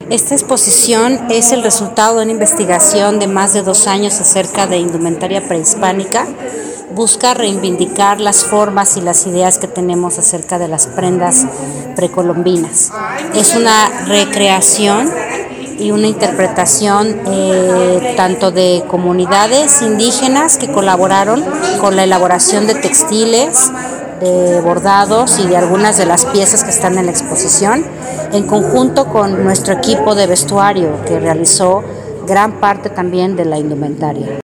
Esta exposición es el resultado de una investigación de más de 2 años acerca de indumentaria prehispánica. Busca reivindicar las formas y las ideas que tenemos acerca de las prendas precolombinas. Es una recreación y una interpretación tanto de comunidades indígenas que colaboraron con la elaboración de textiles, de bordados y de algunas de las piezas que están en la exposición, en conjunto con nuestro equipo de vestuario que realizó gran parte también de la indumentaria.